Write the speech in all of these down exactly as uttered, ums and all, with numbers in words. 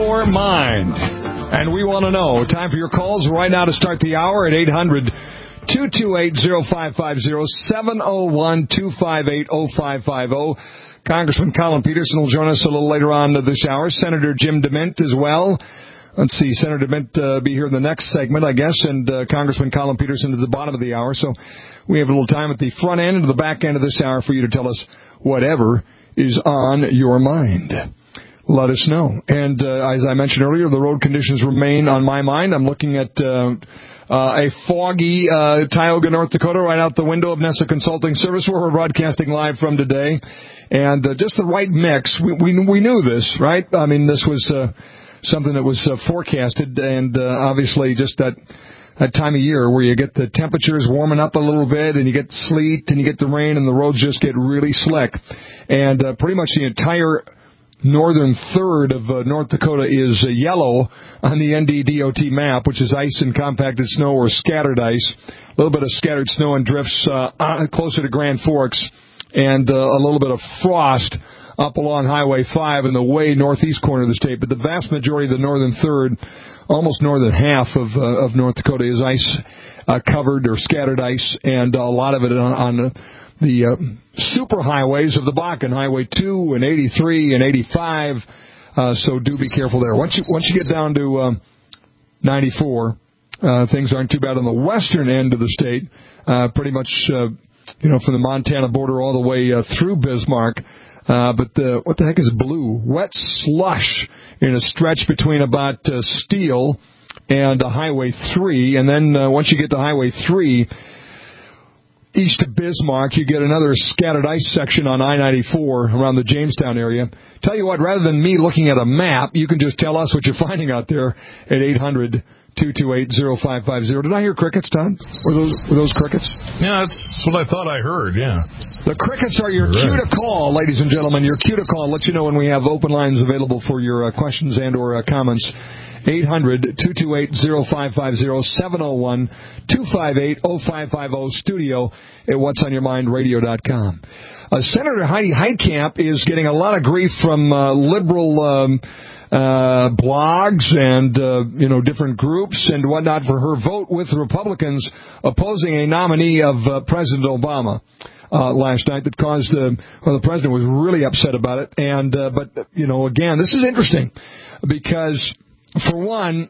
your mind. And we want to know. Time for your calls right now to start the hour at eight hundred, two two eight, oh five five oh, seven oh one, two five eight, oh five five oh. Congressman Collin Peterson will join us a little later on this hour. Senator Jim DeMint as well. Let's see, Senator DeMint uh, be here in the next segment, I guess, and uh, Congressman Collin Peterson at the bottom of the hour. So we have a little time at the front end and the back end of this hour for you to tell us whatever is on your mind. Let us know. And uh, as I mentioned earlier, the road conditions remain on my mind. I'm looking at uh, uh, a foggy uh, Tioga, North Dakota, right out the window of Nessa Consulting Service, where we're broadcasting live from today. And uh, just the right mix. We, we, we knew this, right? I mean, this was... Uh, something that was uh, forecasted, and uh, obviously just that that time of year where you get the temperatures warming up a little bit, and you get sleet, and you get the rain, and the roads just get really slick. And uh, pretty much the entire northern third of uh, North Dakota is uh, yellow on the N D D O T map, which is ice and compacted snow or scattered ice. A little bit of scattered snow and drifts uh, closer to Grand Forks, and uh, a little bit of frost up along Highway five in the way northeast corner of the state. But the vast majority of the northern third, almost northern half of uh, of North Dakota, is ice uh, covered or scattered ice, and a lot of it on, on the uh, super highways of the Bakken, Highway two and eighty-three and eighty-five. Uh, so do be careful there. Once you once you get down to um, ninety-four, uh, things aren't too bad on the western end of the state. Uh, pretty much, uh, you know, from the Montana border all the way uh, through Bismarck. Uh, but the, what the heck is blue? Wet slush in a stretch between about uh, Steele and uh, Highway three. And then uh, once you get to Highway three, east of Bismarck, you get another scattered ice section on I ninety-four around the Jamestown area. Tell you what, rather than me looking at a map, you can just tell us what you're finding out there at eight hundred, two two eight, oh five five oh. Did I hear crickets, Todd? Were those, were those crickets? Yeah, that's what I thought I heard, yeah. The crickets are your right. cue to call, ladies and gentlemen. Your cue to call. Let you know when we have open lines available for your uh, questions and or uh, comments. eight hundred, two two eight, oh five five oh, seven oh one, two five eight, oh five five oh, studio at whats on your mind radio dot com. Uh, Senator Heidi Heitkamp is getting a lot of grief from uh, liberal um, uh, blogs and, uh, you know, different groups and whatnot for her vote with Republicans opposing a nominee of uh, President Obama. Uh, last night that caused, uh, well, the president was really upset about it. And, uh, but, you know, again, this is interesting because, for one,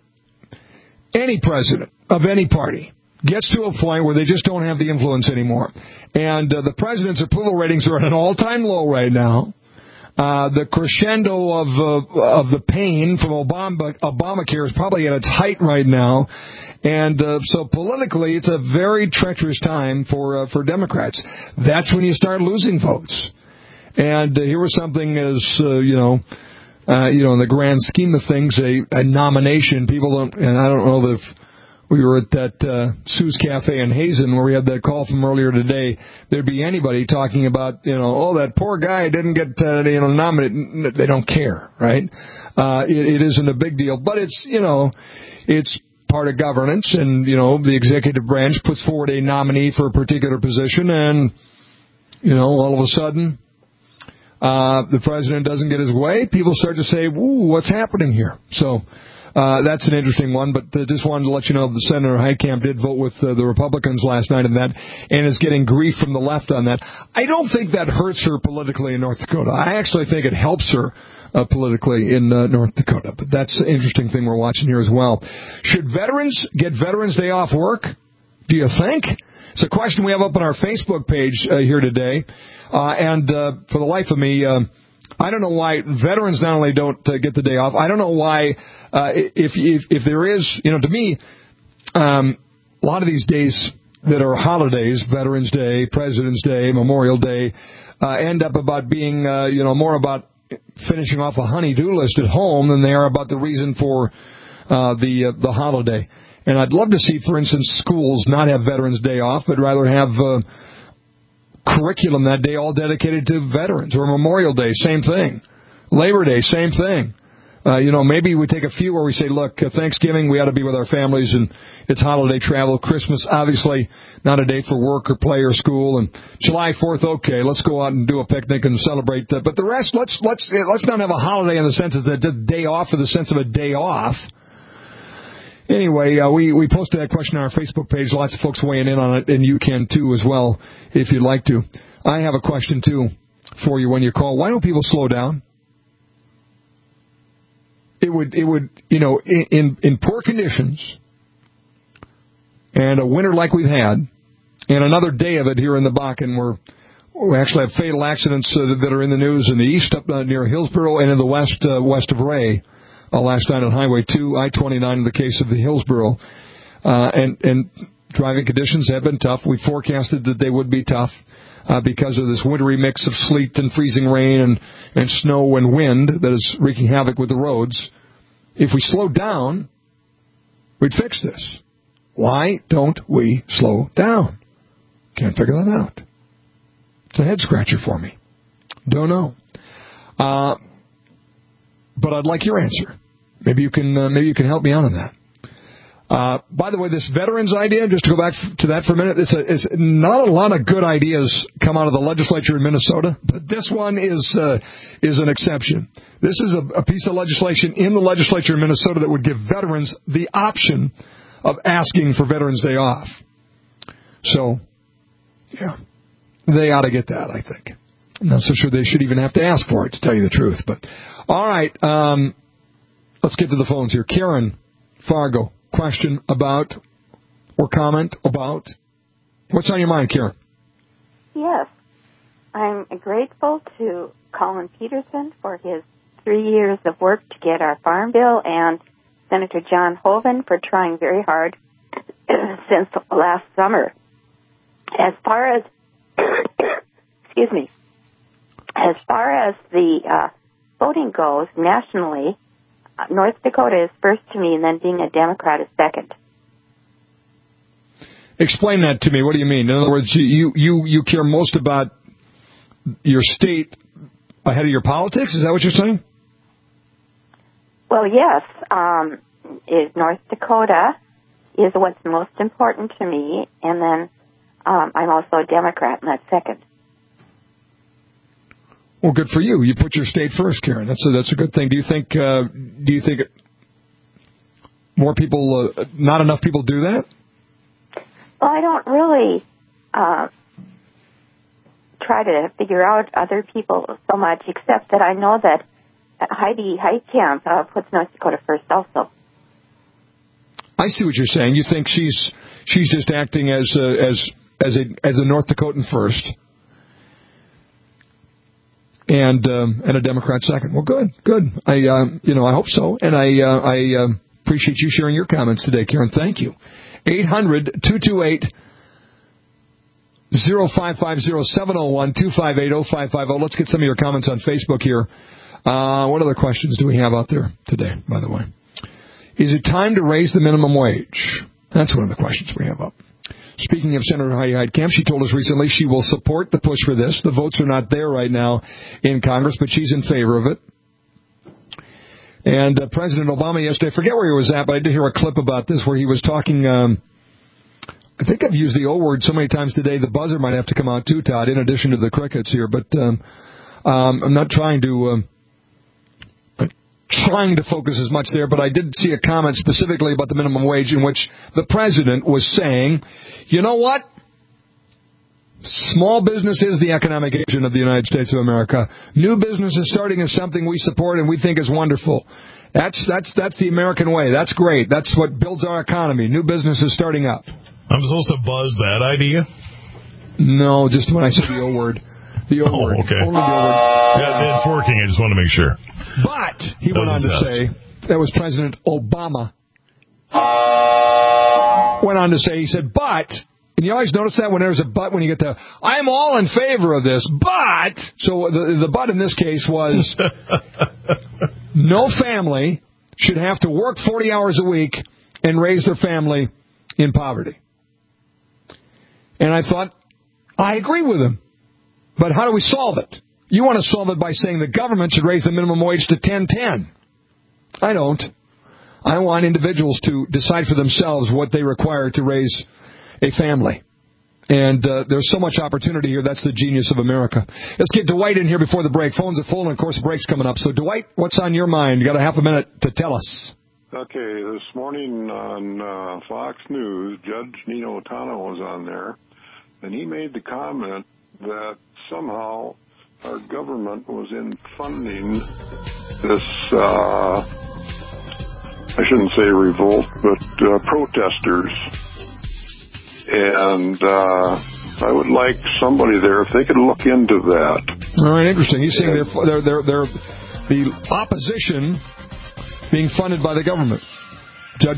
any president of any party gets to a point where they just don't have the influence anymore. And uh, the president's approval ratings are at an all-time low right now. Uh, the crescendo of uh, of the pain from Obama, Obamacare is probably at its height right now. And uh, so politically, it's a very treacherous time for uh, for Democrats. That's when you start losing votes. And uh, here was something as, uh, you know, uh, you know, in the grand scheme of things, a, a nomination. People don't, and I don't know if we were at that uh, Sue's Cafe in Hazen where we had that call from earlier today, there'd be anybody talking about, you know, oh, that poor guy didn't get, uh, you know, nominated. They don't care, right? Uh, it, it isn't a big deal. But it's, you know, it's part of governance, and, you know, the executive branch puts forward a nominee for a particular position, and, you know, all of a sudden, uh, the president doesn't get his way. People start to say, ooh, what's happening here? So, Uh, that's an interesting one, but uh, just wanted to let you know that Senator Heitkamp did vote with uh, the Republicans last night on that and is getting grief from the left on that. I don't think that hurts her politically in North Dakota. I actually think it helps her uh, politically in uh, North Dakota, but that's an interesting thing we're watching here as well. Should veterans get Veterans Day off work? Do you think? It's a question we have up on our Facebook page uh, here today, uh, and uh, for the life of me, uh, I don't know why veterans not only don't uh, get the day off. I don't know why, uh, if, if if there is, you know, to me, um, a lot of these days that are holidays, Veterans Day, President's Day, Memorial Day, uh, end up about being, uh, you know, more about finishing off a honey-do list at home than they are about the reason for uh, the uh, the holiday. And I'd love to see, for instance, schools not have Veterans Day off, but rather have uh, curriculum that day all dedicated to veterans, or Memorial Day, same thing. Labor Day, same thing. Uh, you know, maybe we take a few where we say, look, uh, Thanksgiving, we ought to be with our families, and it's holiday travel. Christmas, obviously, not a day for work or play or school. And July fourth, okay, let's go out and do a picnic and celebrate that. But the rest, let's let's let's not have a holiday in the sense of a day off for the sense of a day off. Anyway, uh, we, we posted that question on our Facebook page. Lots of folks weighing in on it, and you can, too, as well, if you'd like to. I have a question, too, for you when you call. Why don't people slow down? It would, it would, you know, in, in poor conditions, and a winter like we've had, and another day of it here in the Bakken, where we actually have fatal accidents uh, that are in the news in the east up uh, near Hillsboro and in the west uh, west of Ray. Uh, last night on Highway two, I twenty-nine in the case of the Hillsboro. Uh, and, and driving conditions have been tough. We forecasted that they would be tough uh, because of this wintry mix of sleet and freezing rain and, and snow and wind that is wreaking havoc with the roads. If we slowed down, we'd fix this. Why don't we slow down? Can't figure that out. It's a head-scratcher for me. Don't know. Uh, but I'd like your answer. Maybe you can uh, maybe you can help me out on that. Uh, by the way, this veterans idea, just to go back to that for a minute, it's, a, it's not a lot of good ideas come out of the legislature in Minnesota, but this one is uh, is an exception. This is a, a piece of legislation in the legislature in Minnesota that would give veterans the option of asking for Veterans Day off. So, yeah, they ought to get that, I think. I'm not so sure they should even have to ask for it, to tell you the truth. But all right, um, let's get to the phones here. Karen, Fargo. Question about or comment about? What's on your mind, Karen? Yes. I'm grateful to Colin Peterson for his three years of work to get our farm bill, and Senator John Hoeven for trying very hard since last summer. As far as, excuse me, as far as the uh, voting goes nationally, North Dakota is first to me, and then being a Democrat is second. Explain that to me. What do you mean? In other words, you, you, you care most about your state ahead of your politics? Is that what you're saying? Well, yes. Um, it, North Dakota is what's most important to me, and then um, I'm also a Democrat, and that's second. Well, good for you. You put your state first, Karen. That's a, that's a good thing. Do you think uh, do you think more people, uh, not enough people do that? Well, I don't really uh, try to figure out other people so much, except that I know that Heidi Heitkamp uh, puts North Dakota first also. I see what you're saying. You think she's she's just acting as a, as as a as a North Dakotan first. And um, and a Democrat second. Well, good, good. I uh, you know I hope so, and I uh, I uh, appreciate you sharing your comments today, Karen. Thank you. eight hundred two two eight oh five five oh seven oh one two five eight oh five five oh. Let's get some of your comments on Facebook here. Uh, what other questions do we have out there today? By the way, is it time to raise the minimum wage? That's one of the questions we have up. Speaking of Senator Heidi Heitkamp, she told us recently she will support the push for this. The votes are not there right now in Congress, but she's in favor of it. And uh, President Obama yesterday, I forget where he was at, but I did hear a clip about this where he was talking, um, I think I've used the O word so many times today, the buzzer might have to come out too, Todd, in addition to the crickets here. But um, um, I'm not trying to... Um, trying to focus as much there, but I did see a comment specifically about the minimum wage in which the president was saying, you know what? Small business is the economic engine of the United States of America. New businesses starting is something we support and we think is wonderful. That's that's that's the American way. That's great. That's what builds our economy. New businesses starting up. I'm supposed to buzz that idea? No, just when I say the O word. The O oh, word. okay. Only the O word. Yeah, it's working. I just want to make sure. But he went on to say, that was President Obama. Went on to say, he said, but, and you always notice that when there's a but, when you get the, I'm all in favor of this, but, so the, the but in this case was, no family should have to work forty hours a week and raise their family in poverty. And I thought, I agree with him. But how do we solve it? You want to solve it by saying the government should raise the minimum wage to ten ten. I don't. I want individuals to decide for themselves what they require to raise a family. And uh, there's so much opportunity here. That's the genius of America. Let's get Dwight in here before the break. Phones are full, and, of course, the break's coming up. So, Dwight, what's on your mind? You got a half a minute to tell us. Okay, this morning on uh, Fox News, Judge Nino Tano was on there, and he made the comment that somehow our government was in funding this, uh, I shouldn't say revolt, but uh, protesters. And uh, I would like somebody there, if they could look into that. All right, interesting. He's saying they're, they're, they're, they're the opposition being funded by the government. Judge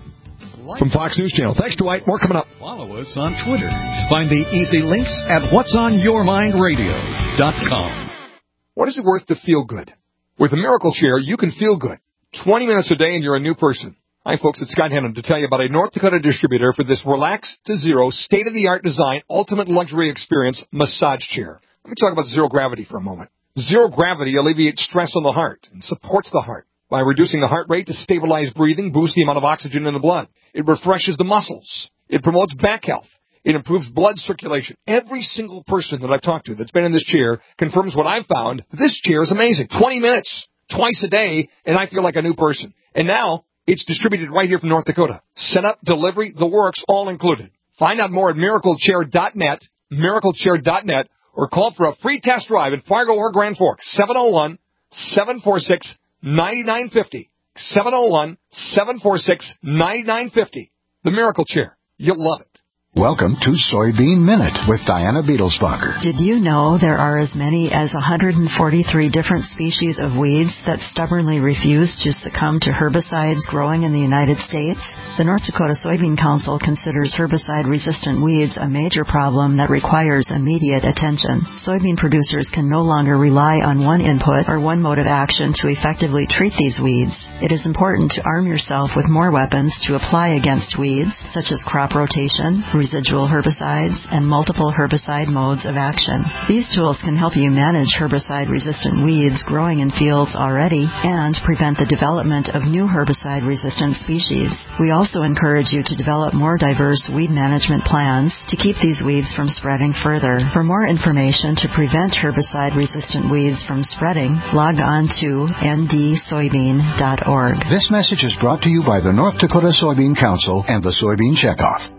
from Fox News Channel. Thanks, Dwight. More coming up. Follow us on Twitter. Find the easy links at whats on your mind radio dot com. What is it worth to feel good? With a Miracle Chair, you can feel good. twenty minutes a day and you're a new person. Hi, folks. It's Scott Hennon to tell you about a North Dakota distributor for this relax to zero, state-of-the-art design, ultimate luxury experience massage chair. Let me talk about zero gravity for a moment. Zero gravity alleviates stress on the heart and supports the heart by reducing the heart rate to stabilize breathing, boost the amount of oxygen in the blood. It refreshes the muscles. It promotes back health. It improves blood circulation. Every single person that I've talked to that's been in this chair confirms what I've found. This chair is amazing. twenty minutes, twice a day, and I feel like a new person. And now it's distributed right here from North Dakota. Setup, delivery, the works, all included. Find out more at miracle chair dot net, miracle chair dot net, or call for a free test drive in Fargo or Grand Forks, seven oh one, seven four six, nine nine five oh, seven oh one, seven four six, nine nine five oh. The Miracle Chair. You'll love it. Welcome to Soybean Minute with Diana Beetlesbacher. Did you know there are as many as one hundred forty-three different species of weeds that stubbornly refuse to succumb to herbicides growing in the United States? The North Dakota Soybean Council considers herbicide-resistant weeds a major problem that requires immediate attention. Soybean producers can no longer rely on one input or one mode of action to effectively treat these weeds. It is important to arm yourself with more weapons to apply against weeds, such as crop rotation, residual herbicides, and multiple herbicide modes of action. These tools can help you manage herbicide-resistant weeds growing in fields already and prevent the development of new herbicide-resistant species. We also encourage you to develop more diverse weed management plans to keep these weeds from spreading further. For more information to prevent herbicide-resistant weeds from spreading, log on to n d soybean dot org. This message is brought to you by the North Dakota Soybean Council and the Soybean Checkoff.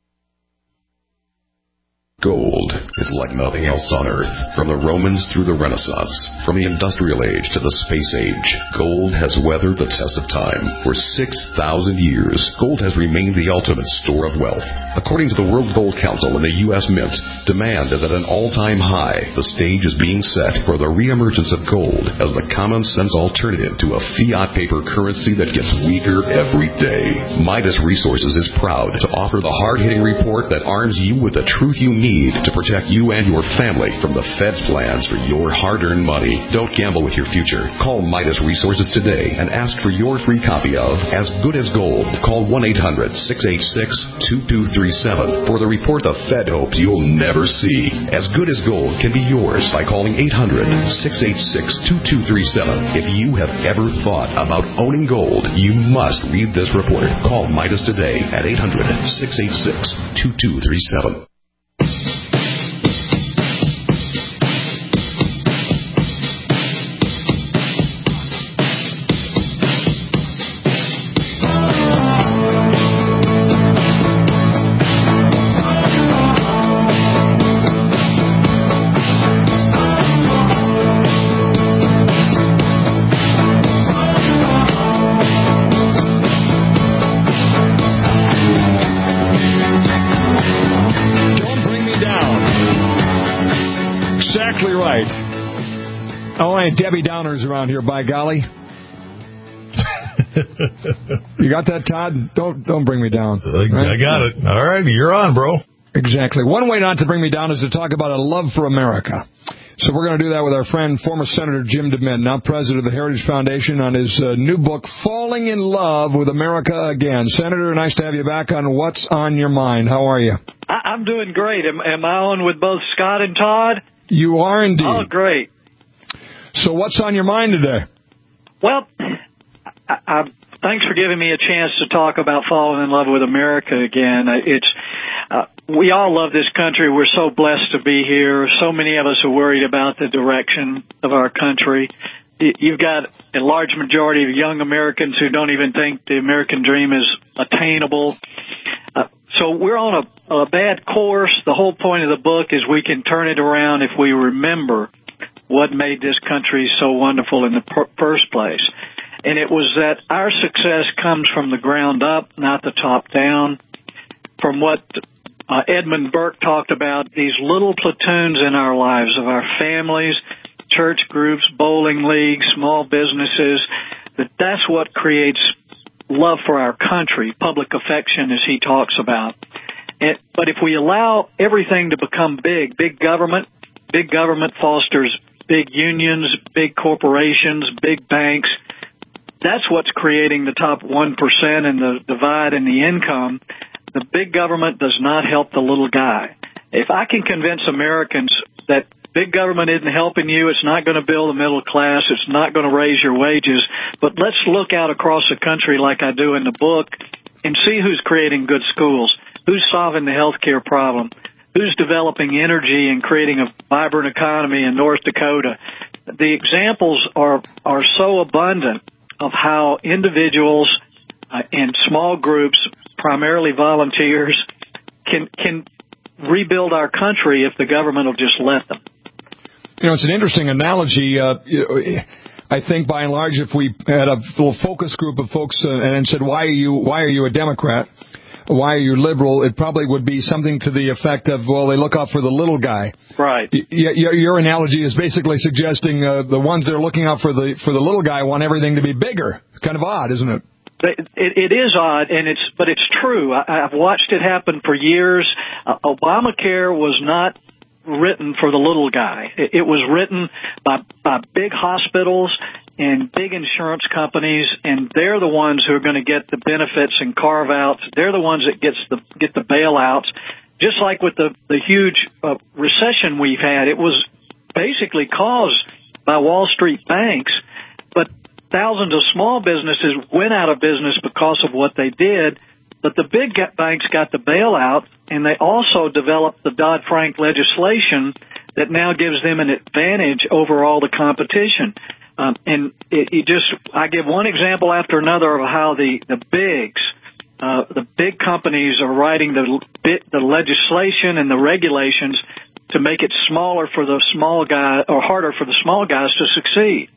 Gold is like nothing else on Earth. From the Romans through the Renaissance, from the Industrial Age to the Space Age, gold has weathered the test of time. For six thousand years, gold has remained the ultimate store of wealth. According to the World Gold Council and the U S Mint, demand is at an all-time high. The stage is being set for the reemergence of gold as the common-sense alternative to a fiat paper currency that gets weaker every day. Midas Resources is proud to offer the hard-hitting report that arms you with the truth you need to protect you and your family from the Fed's plans for your hard-earned money. Don't gamble with your future. Call Midas Resources today and ask for your free copy of As Good as Gold. Call one eight hundred, six eight six, two two three seven for the report the Fed hopes you'll never see. As Good as Gold can be yours by calling eight hundred, six eight six, two two three seven. If you have ever thought about owning gold, you must read this report. Call Midas today at eight hundred, six eight six, two two three seven. Debbie Downers around here, by golly. You got that, Todd? Don't don't bring me down. Right? I got it. All right, you're on, bro. Exactly. One way not to bring me down is to talk about a love for America. So we're going to do that with our friend, former Senator Jim DeMint, now president of the Heritage Foundation, on his uh, new book, Falling in Love with America Again. Senator, nice to have you back on What's on Your Mind. How are you? I- I'm doing great. Am-, am I on with both Scott and Todd? You are indeed. Oh, great. So what's on your mind today? Well, I, I, thanks for giving me a chance to talk about falling in love with America again. It's uh, we all love this country. We're so blessed to be here. So many of us are worried about the direction of our country. You've got a large majority of young Americans who don't even think the American dream is attainable. Uh, so we're on a, a bad course. The whole point of the book is we can turn it around if we remember what made this country so wonderful in the per- first place. And it was that our success comes from the ground up, not the top down. From what uh, Edmund Burke talked about, these little platoons in our lives of our families, church groups, bowling leagues, small businesses, that that's what creates love for our country, public affection, as he talks about. And, but if we allow everything to become big, big government, big government fosters big unions, big corporations, big banks, that's what's creating the top one percent and the divide in the income. The big government does not help the little guy. If I can convince Americans that big government isn't helping you, it's not going to build a middle class, it's not going to raise your wages, but let's look out across the country like I do in the book and see who's creating good schools, who's solving the health care problem, who's developing energy and creating a vibrant economy in North Dakota. The examples are, are so abundant of how individuals uh, and small groups, primarily volunteers, can can rebuild our country if the government will just let them. You know, it's an interesting analogy. Uh, I think by and large, if we had a little focus group of folks uh, and said, why are you why are you a Democrat? Why are you liberal? It probably would be something to the effect of, well, they look out for the little guy. Right. Y- your, your analogy is basically suggesting uh, the ones that are looking out for the for the little guy want everything to be bigger. It's kind of odd, isn't it? It, it is odd, and it's but it's true. I, I've watched it happen for years. Uh, Obamacare was not written for the little guy. It, it was written by, by big hospitals and big insurance companies, and they're the ones who are going to get the benefits and carve-outs. They're the ones that gets the get the bailouts. Just like with the, the huge uh, recession we've had, it was basically caused by Wall Street banks, but thousands of small businesses went out of business because of what they did, but the big banks got the bailout, and they also developed the Dodd-Frank legislation that now gives them an advantage over all the competition. Um, and it, it just, I give one example after another of how the, the bigs, uh, the big companies are writing the, the legislation and the regulations to make it smaller for the small guy, or harder for the small guys to succeed.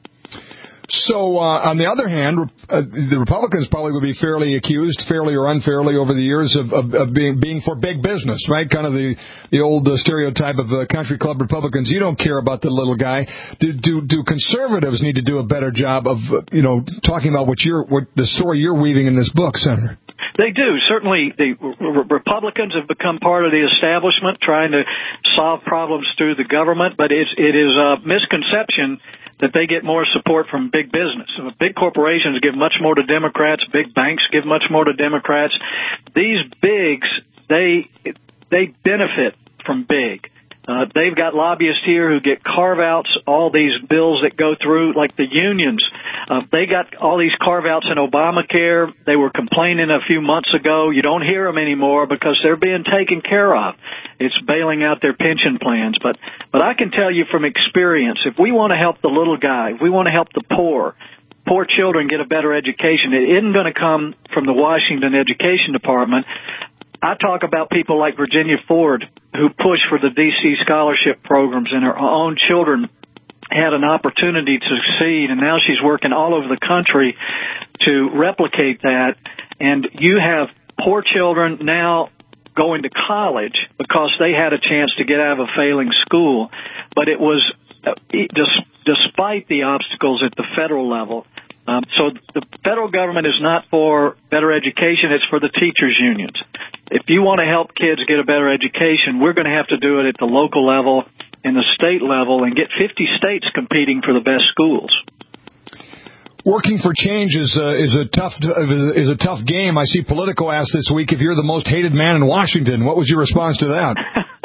So, uh, on the other hand, uh, the Republicans probably would be fairly accused, fairly or unfairly, over the years of, of, of being, being for big business, right? Kind of the, the old uh, stereotype of uh, country club Republicans. You don't care about the little guy. Do, do, do conservatives need to do a better job of, uh, you know, talking about what you're, what the story you're weaving in this book, Senator? They do. Certainly, the Republicans have become part of the establishment, trying to solve problems through the government, but it's, it is a misconception that they get more support from big business. Big corporations give much more to Democrats. Big banks give much more to Democrats. These bigs, they they benefit from big. Uh, they've got lobbyists here who get carve-outs, all these bills that go through, like the unions. Uh, they got all these carve-outs in Obamacare. They were complaining a few months ago. You don't hear them anymore because they're being taken care of. It's bailing out their pension plans. But, but I can tell you from experience, if we want to help the little guy, if we want to help the poor, poor children get a better education, it isn't going to come from the Washington Education Department. I talk about people like Virginia Ford, who pushed for the D C scholarship programs, and her own children had an opportunity to succeed, and now she's working all over the country to replicate that. And you have poor children now going to college because they had a chance to get out of a failing school. But it was, uh, despite the obstacles at the federal level. Um, so the federal government is not for better education, it's for the teachers' unions. If you want to help kids get a better education, we're going to have to do it at the local level and the state level and get fifty states competing for the best schools. Working for change is uh, is a tough is a tough game. I see Politico asked this week if you're the most hated man in Washington. What was your response to that?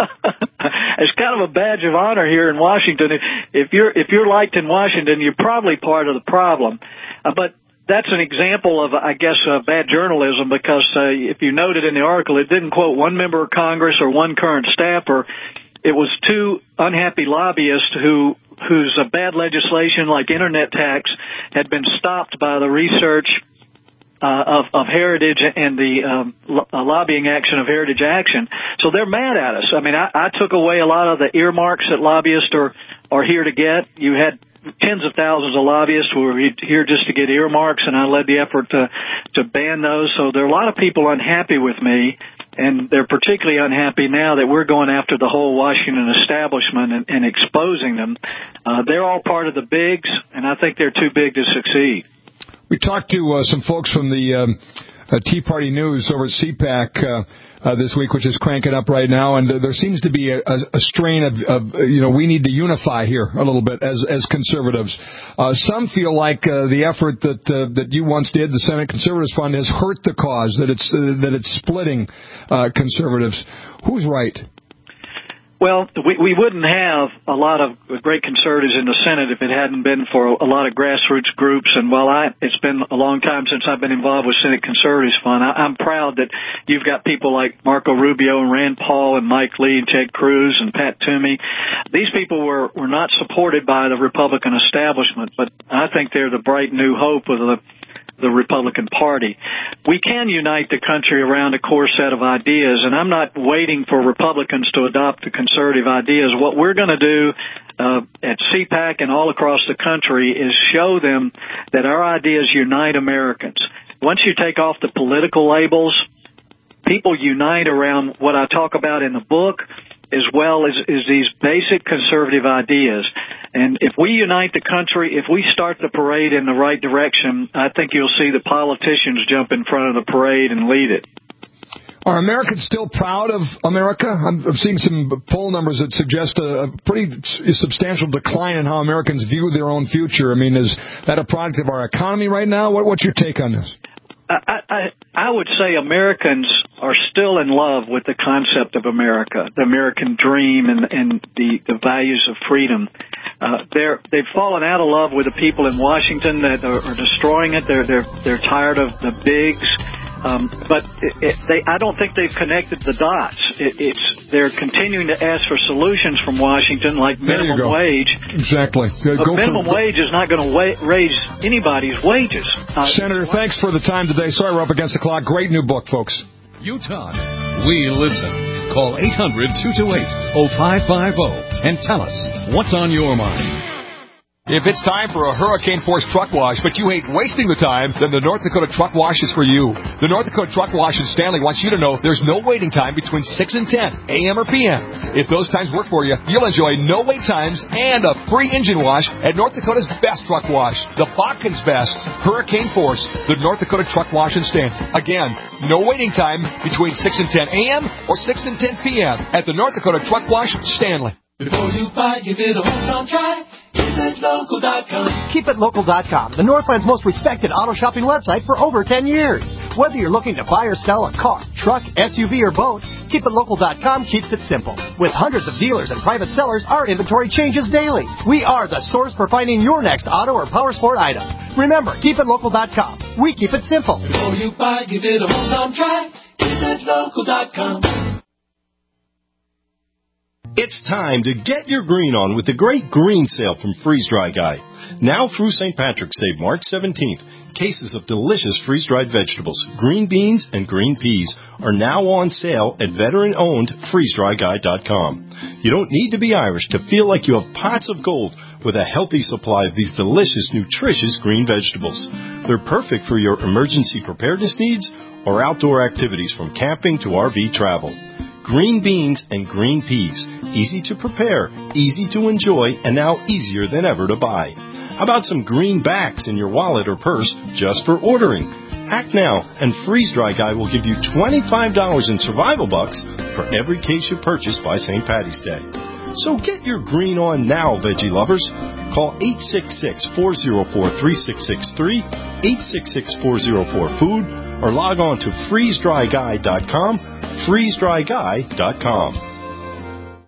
It's kind of a badge of honor here in Washington. If you're if you're liked in Washington, you're probably part of the problem. Uh, but that's an example of, I guess, uh, bad journalism because uh, if you noted in the article, it didn't quote one member of Congress or one current staffer. It was two unhappy lobbyists who whose uh, bad legislation, like internet tax, had been stopped by the research uh, of, of Heritage and the um, lo- uh, lobbying action of Heritage Action. So they're mad at us. I mean, I, I took away a lot of the earmarks that lobbyists are, are here to get. You had tens of thousands of lobbyists who were here just to get earmarks, and I led the effort to, to ban those. So there are a lot of people unhappy with me. And they're particularly unhappy now that we're going after the whole Washington establishment and, and exposing them. Uh, they're all part of the bigs, and I think they're too big to succeed. We talked to uh, some folks from the um, uh, Tea Party News over at C PAC uh, uh, this week, which is cranking up right now, and uh, there seems to be a, a, a strain of, of, you know, we need to unify here a little bit as as conservatives. Uh, some feel like uh, the effort that uh, that you once did, the Senate Conservatives Fund, has hurt the cause, that it's uh, that it's splitting uh, conservatives. Who's right? Well, we, we wouldn't have a lot of great conservatives in the Senate if it hadn't been for a lot of grassroots groups. And while I, it's been a long time since I've been involved with Senate Conservatives Fund, I, I'm proud that you've got people like Marco Rubio and Rand Paul and Mike Lee and Ted Cruz and Pat Toomey. These people were, were not supported by the Republican establishment, but I think they're the bright new hope of the the Republican Party. We can unite the country around a core set of ideas, and I'm not waiting for Republicans to adopt the conservative ideas. What we're going to do uh, at C PAC and all across the country is show them that our ideas unite Americans. Once you take off the political labels, people unite around what I talk about in the book, as well as, as these basic conservative ideas. And if we unite the country, if we start the parade in the right direction, I think you'll see the politicians jump in front of the parade and lead it. Are Americans still proud of America? I'm, I'm seeing some poll numbers that suggest a, a pretty substantial decline in how Americans view their own future. I mean, is that a product of our economy right now? What, what's your take on this? I, I, I would say Americans are still in love with the concept of America, the American dream, and, and the, the values of freedom. Uh, they're, they've fallen out of love with the people in Washington that are, are destroying it. They're, they're, they're tired of the bigs. Um, but it, it, they, I don't think they've connected the dots. It, it's they're continuing to ask for solutions from Washington, like minimum wage. Exactly. But go minimum for, wage is not going to wa- raise anybody's wages. Uh, Senator, thanks for the time today. Sorry we're up against the clock. Great new book, folks. You talk, we listen. Call eight hundred, two two eight, oh five five oh and tell us what's on your mind. If it's time for a hurricane force truck wash, but you hate wasting the time, then the North Dakota Truck Wash is for you. The North Dakota Truck Wash in Stanley wants you to know there's no waiting time between six and ten, a m or p m. If those times work for you, you'll enjoy no wait times and a free engine wash at North Dakota's best truck wash, the Botkin's Best Hurricane Force, the North Dakota Truck Wash in Stanley. Again, no waiting time between six and ten a m or six and ten p m at the North Dakota Truck Wash, Stanley. Before you buy, give it a hometown try. keep it local dot com. keep it local dot com, the Northland's most respected auto shopping website for over ten years. Whether you're looking to buy or sell a car, truck, S U V, or boat, keep it local dot com keeps it simple. With hundreds of dealers and private sellers, our inventory changes daily. We are the source for finding your next auto or power sport item. Remember, keep it local dot com. We keep it simple. Before you buy, give it a hometown try. keep it local dot com. It's time to get your green on with the great green sale from Freeze Dry Guy. Now through Saint Patrick's Day, March seventeenth, cases of delicious freeze-dried vegetables, green beans, and green peas are now on sale at veteran-owned freeze dry guy dot com. You don't need to be Irish to feel like you have pots of gold with a healthy supply of these delicious, nutritious green vegetables. They're perfect for your emergency preparedness needs or outdoor activities from camping to R V travel. Green beans and green peas, easy to prepare, easy to enjoy, and now easier than ever to buy. How about some greenbacks in your wallet or purse just for ordering? Act now, and Freeze Dry Guy will give you twenty-five dollars in survival bucks for every case you purchase by Saint Patty's Day. So get your green on now, veggie lovers. Call eight six six, four oh four, three six six three, eight six six, four oh four, food, or log on to freeze dry guy dot com, freeze dry guy dot com.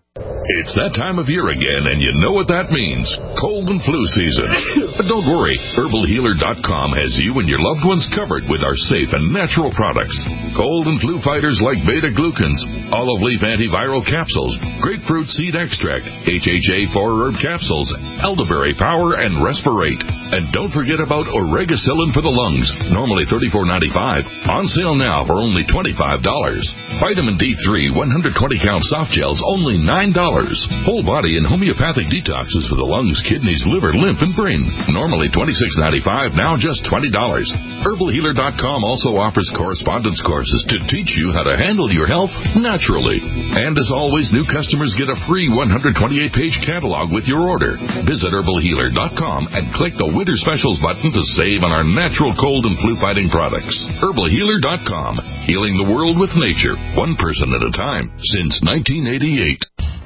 It's that time of year again, and you know what that means. Cold and flu season. But don't worry. Herbal Healer dot com has you and your loved ones covered with our safe and natural products. Cold and flu fighters like beta-glucans, olive leaf antiviral capsules, grapefruit seed extract, H H A four herb capsules, elderberry power, and respirate. And don't forget about Oregacillin for the lungs, normally thirty-four ninety-five. On sale now for only twenty-five dollars. Vitamin D three one hundred twenty count soft gels, only nine dollars. Whole body and homeopathic detoxes for the lungs, kidneys, liver, lymph, and brain. Normally twenty-six ninety-five, now just twenty dollars. Herbal Healer dot com also offers correspondence courses to teach you how to handle your health naturally. And as always, new customers get a free one hundred twenty-eight page catalog with your order. Visit Herbal Healer dot com and click the Winter Specials button to save on our natural cold and flu fighting products. Herbal Healer dot com, healing the world with nature, one person at a time, since nineteen eighty-eight.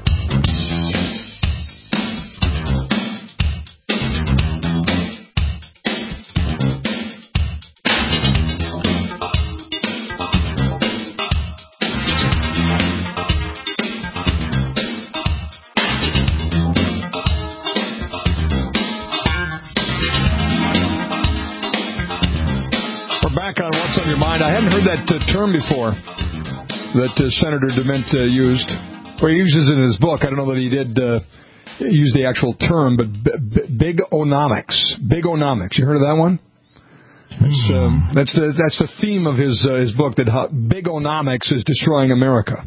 Back on What's on Your Mind. I hadn't heard that uh, term before that uh, Senator DeMint uh, used, or he uses it in his book. I don't know that he did uh, use the actual term, but b- b- big-onomics. Big-onomics. You heard of that one? That's, um, that's, the, that's the theme of his uh, his book, that how big-onomics is destroying America.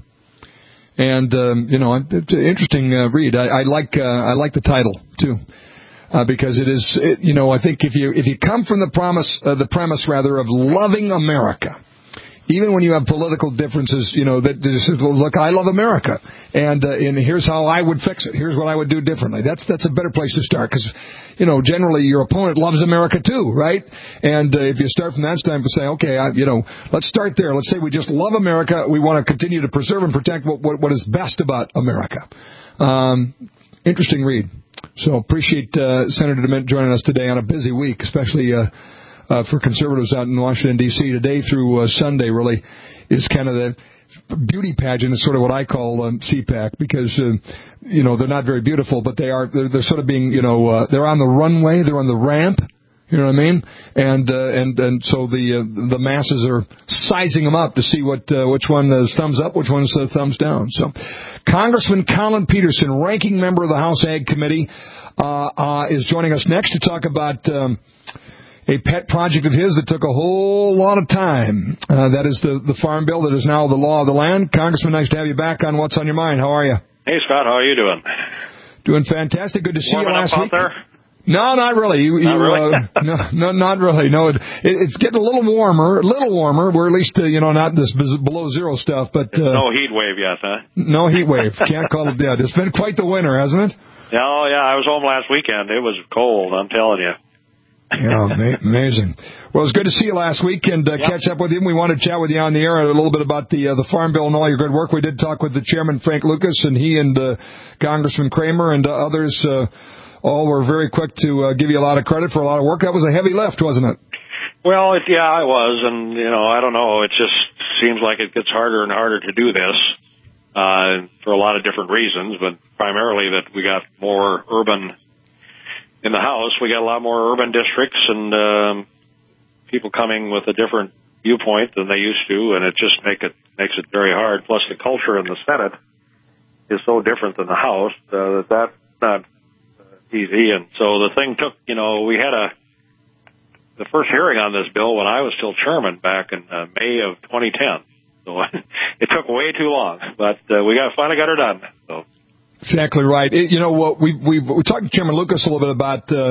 And, um, you know, it's an interesting uh, read. I, I like uh, I like the title, too. Uh, because it is, it, you know, I think if you if you come from the promise, uh, the premise rather of loving America, even when you have political differences, you know, that this is, look, I love America, and uh, and here's how I would fix it. Here's what I would do differently. That's that's a better place to start, because, you know, generally your opponent loves America too, right? And uh, if you start from that standpoint, say, okay, I, you know, let's start there. Let's say we just love America. We want to continue to preserve and protect what what, what is best about America. Um, interesting read. So appreciate uh, Senator DeMint joining us today on a busy week, especially uh, uh, for conservatives out in Washington, D C Today through uh, Sunday really is kind of the beauty pageant, is sort of what I call um, C PAC, because, uh, you know, they're not very beautiful, but they are, they're, they're sort of being, you know, uh, they're on the runway, they're on the ramp. You know what I mean? And uh, and and so the uh, the masses are sizing them up to see what uh, which one is thumbs up, which one's uh, thumbs down. So, Congressman Collin Peterson, ranking member of the House Ag Committee, uh, uh, is joining us next to talk about um, a pet project of his that took a whole lot of time. Uh, that is the the farm bill that is now the law of the land. Congressman, nice to have you back on What's on Your Mind. How are you? Hey, Scott. How are you doing? Doing fantastic. Good to see Warming you last up week. Out there? No, not really. You, not you, really? uh, no, no, not really. No, it, it, it's getting a little warmer, a little warmer. We're at least, uh, you know, not this below zero stuff, but uh, no heat wave yet, huh? No heat wave. Can't call it dead. It's been quite the winter, hasn't it? Oh yeah, I was home last weekend. It was cold. I'm telling you. Yeah, ma- amazing. Well, it was good to see you last week and uh, yep. catch up with you. We wanted to chat with you on the air a little bit about the uh, the Farm Bill and all your good work. We did talk with the chairman, Frank Lucas, and he and uh, Congressman Kramer and uh, others. Uh, All were very quick to uh, give you a lot of credit for a lot of work. That was a heavy lift, wasn't it? Well, it, yeah, it was. And, you know, I don't know. It just seems like it gets harder and harder to do this uh, for a lot of different reasons, but primarily that we got more urban in the House. We got a lot more urban districts and um, people coming with a different viewpoint than they used to, and it just make it makes it very hard. Plus, the culture in the Senate is so different than the House uh, that that's not easy. And so the thing took, you know, we had a, the first hearing on this bill when I was still chairman back in uh, May of twenty ten. So it took way too long, but uh, we got finally got her done. So. Exactly right. It, you know what, we we we talked to Chairman Lucas a little bit about, uh,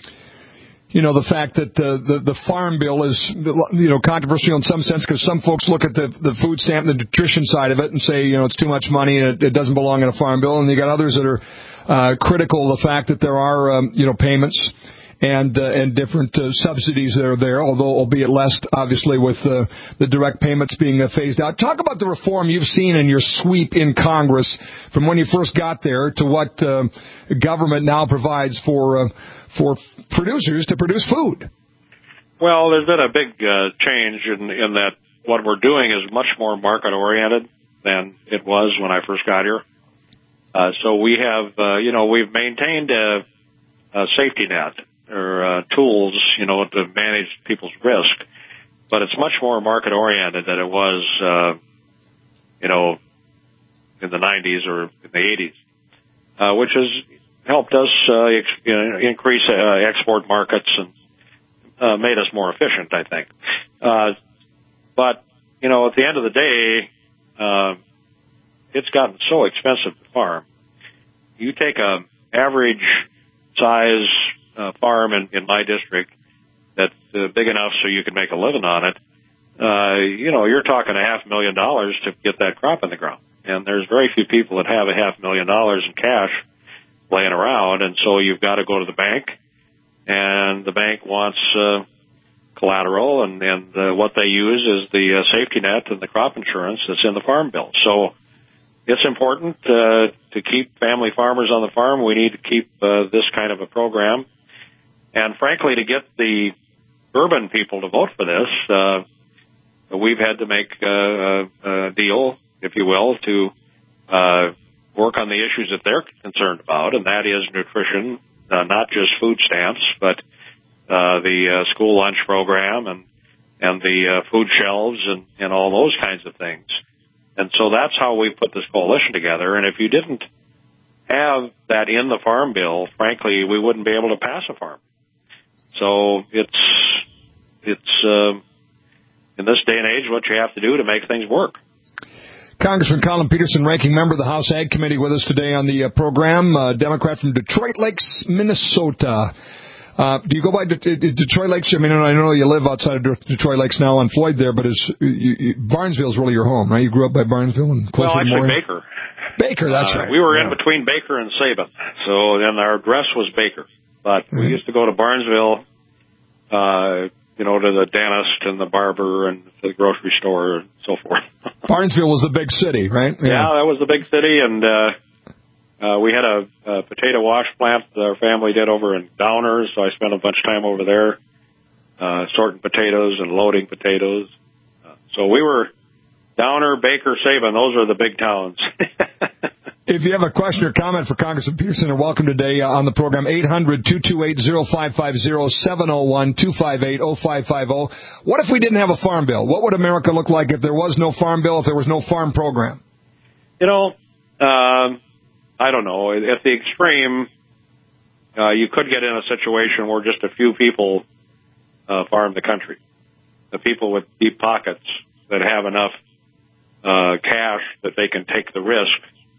you know, the fact that uh, the the farm bill is, you know, controversial in some sense, because some folks look at the the food stamp, the nutrition side of it, and say, you know, it's too much money and it, it doesn't belong in a farm bill, and you got others that are Uh, critical of the fact that there are, um, you know, payments and uh, and different uh, subsidies that are there, although albeit less, obviously, with uh, the direct payments being uh, phased out. Talk about the reform you've seen in your sweep in Congress from when you first got there to what uh, government now provides for uh, for producers to produce food. Well, there's been a big uh, change in, in that what we're doing is much more market-oriented than it was when I first got here. Uh, so we have, uh, you know, we've maintained a, a safety net or uh, tools, you know, to manage people's risk, but it's much more market oriented than it was, uh, you know, in the nineties or in the eighties, uh, which has helped us uh, ex- you know, increase uh, export markets and uh, made us more efficient, I think. Uh, but, you know, at the end of the day, uh, it's gotten so expensive to farm. You take a average size uh, farm in, in my district that's uh, big enough so you can make a living on it. Uh, you know, you're talking a half million dollars to get that crop in the ground. And there's very few people that have a half million dollars in cash laying around. And so you've got to go to the bank, and the bank wants uh, collateral, and, and uh, what they use is the uh, safety net and the crop insurance that's in the farm bill. So it's important uh, to keep family farmers on the farm. We need to keep uh, this kind of a program. And frankly, to get the urban people to vote for this, uh, we've had to make uh, a deal, if you will, to uh, work on the issues that they're concerned about, and that is nutrition, uh, not just food stamps, but uh, the uh, school lunch program and, and the uh, food shelves and, and all those kinds of things. And so that's how we put this coalition together. And if you didn't have that in the farm bill, frankly, we wouldn't be able to pass a farm. So it's it's uh, in this day and age what you have to do to make things work. Congressman Collin Peterson, ranking member of the House Ag Committee, with us today on the uh, program. Uh, Democrat from Detroit Lakes, Minnesota. Uh, do you go by De- De- Detroit Lakes? I mean, I know you live outside of De- Detroit Lakes now on Floyd there, but is you, you, Barnesville's really your home, right? You grew up by Barnesville and closer well, actually, to Moore? Baker. Baker, that's uh, right. We were yeah. in between Baker and Sabin, so then our address was Baker. But mm-hmm. we used to go to Barnesville, uh, you know, to the dentist and the barber and the grocery store and so forth. Barnesville was the big city, right? Yeah, yeah that was the big city, and uh, uh, we had a, a potato wash plant that our family did over in Downers, so I spent a bunch of time over there uh, sorting potatoes and loading potatoes. Uh, so we were Downer, Baker, Sabin, those are the big towns. If you have a question or comment for Congressman Peterson, you're welcome today uh, on the program, eight hundred, two two eight, oh five five oh, seven oh one, two five eight, oh five five oh. What if we didn't have a farm bill? What would America look like if there was no farm bill, if there was no farm program? You know, um, I don't know. At the extreme, uh, you could get in a situation where just a few people uh, farm the country. The people with deep pockets that have enough uh, cash that they can take the risk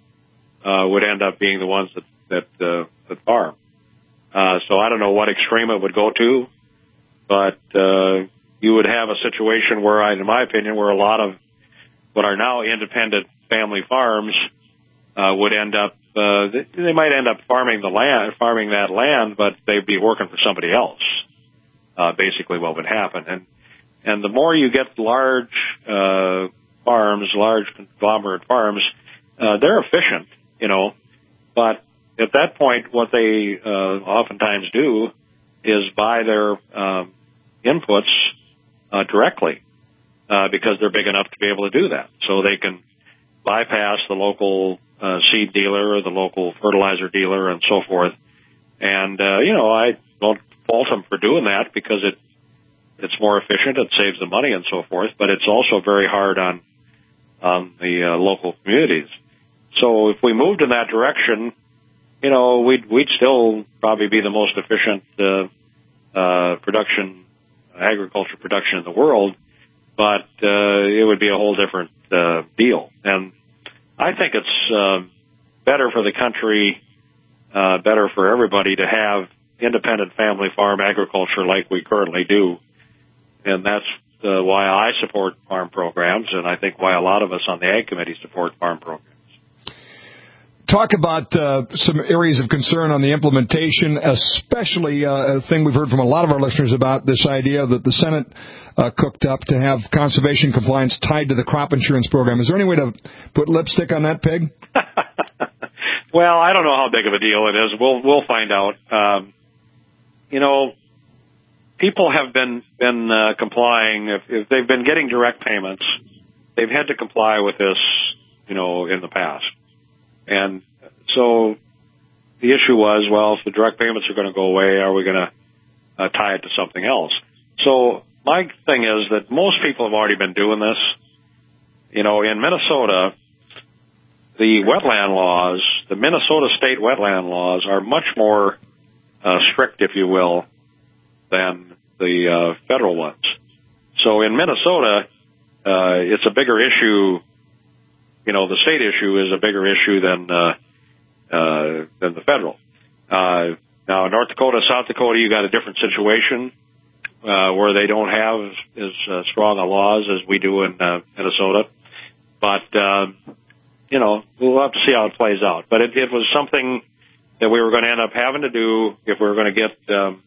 Uh, would end up being the ones that that, uh, that farm. Uh, so I don't know what extreme it would go to, but uh, you would have a situation where, I, in my opinion, where a lot of what are now independent family farms uh, would end up. Uh, they, they might end up farming the land, farming that land, but they'd be working for somebody else. Uh, basically, what would happen, and and the more you get large uh, farms, large conglomerate farms, uh, they're efficient. You know, but at that point, what they uh, oftentimes do is buy their um, inputs uh, directly uh, because they're big enough to be able to do that. So they can bypass the local uh, seed dealer or the local fertilizer dealer and so forth. And, uh, you know, I don't fault them for doing that because it it's more efficient, it saves the money and so forth, but it's also very hard on, on the uh, local communities. So if we moved in that direction, you know, we'd, we'd still probably be the most efficient uh, uh, production, agriculture production in the world, but uh, it would be a whole different uh, deal. And I think it's uh, better for the country, uh, better for everybody to have independent family farm agriculture like we currently do. And that's uh, why I support farm programs, and I think why a lot of us on the Ag Committee support farm programs. Talk about uh, some areas of concern on the implementation, especially uh, a thing we've heard from a lot of our listeners about, this idea that the Senate uh, cooked up to have conservation compliance tied to the crop insurance program. Is there any way to put lipstick on that pig? Well, I don't know how big of a deal it is. We'll we'll find out. Um, you know, people have been been uh, complying. If, if they've been getting direct payments, they've had to comply with this, you know, in the past. And so the issue was, well, if the direct payments are going to go away, are we going to uh, tie it to something else? So my thing is that most people have already been doing this. You know, in Minnesota, the wetland laws, the Minnesota state wetland laws are much more uh, strict, if you will, than the uh, federal ones. So in Minnesota, uh, it's a bigger issue. You know, the state issue is a bigger issue than uh, uh, than the federal. Uh, now, North Dakota, South Dakota, you got a different situation uh, where they don't have as uh, strong a laws as we do in uh, Minnesota. But uh, you know, we'll have to see how it plays out. But it, it was something that we were going to end up having to do if we were going to get, um,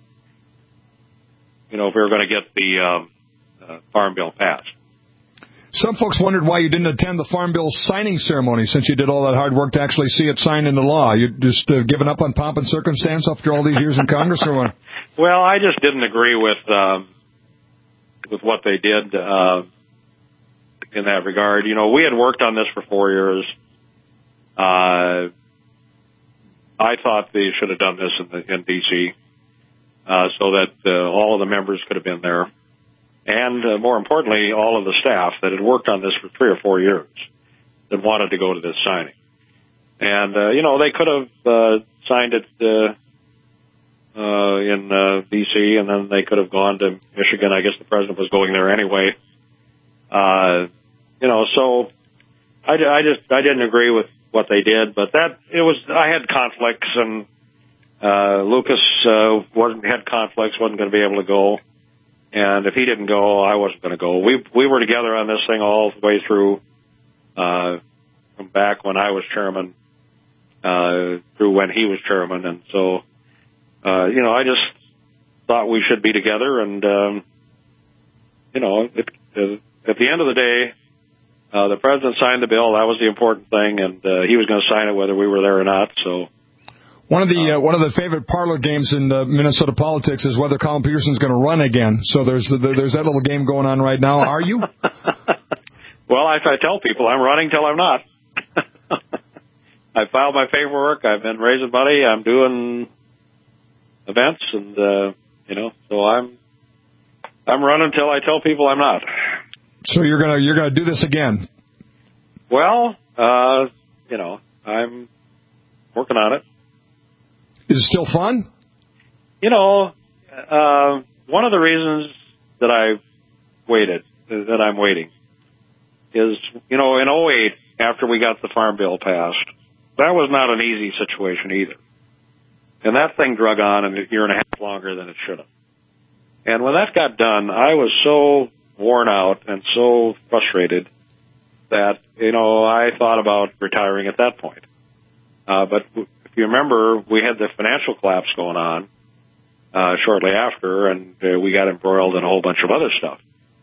you know, if we were going to get the um, uh, Farm Bill passed. Some folks wondered why you didn't attend the Farm Bill signing ceremony since you did all that hard work to actually see it signed into law. You just uh, given up on pomp and circumstance after all these years in Congress, or what? Well, I just didn't agree with um, with what they did uh, in that regard. You know, we had worked on this for four years. Uh, I thought they should have done this in, the, in D C uh, so that uh, all of the members could have been there. And uh, more importantly, all of the staff that had worked on this for three or four years that wanted to go to this signing. And, uh, you know, they could have uh, signed it uh, uh, in uh, D C, and then they could have gone to Michigan. I guess the president was going there anyway. Uh, you know, so I, I just I didn't agree with what they did, but that it was I had conflicts, and uh, Lucas uh, wasn't had conflicts, wasn't going to be able to go. And if he didn't go, I wasn't going to go. We we were together on this thing all the way through, uh, from back when I was chairman, uh, through when he was chairman. And so, uh, you know, I just thought we should be together. And, um, you know, it, uh, at the end of the day, uh, the president signed the bill. That was the important thing. And uh, he was going to sign it whether we were there or not. So. One of the uh, one of the favorite parlor games in uh, Minnesota politics is whether Collin Peterson's going to run again. So there's there's that little game going on right now. Are you? Well, I, I tell people I'm running till I'm not. I filed my paperwork. I've been raising money. I'm doing events, and uh, you know, so I'm I'm running till I tell people I'm not. So you're gonna you're gonna do this again? Well, uh, you know, I'm working on it. Is it still fun? You know, uh, one of the reasons that I waited, that I'm waiting, is, you know, in oh eight, after we got the Farm Bill passed, that was not an easy situation either. And that thing drug on a year and a half longer than it should have. And when that got done, I was so worn out and so frustrated that, you know, I thought about retiring at that point. Uh, but if you remember, we had the financial collapse going on uh, shortly after, and uh, we got embroiled in a whole bunch of other stuff.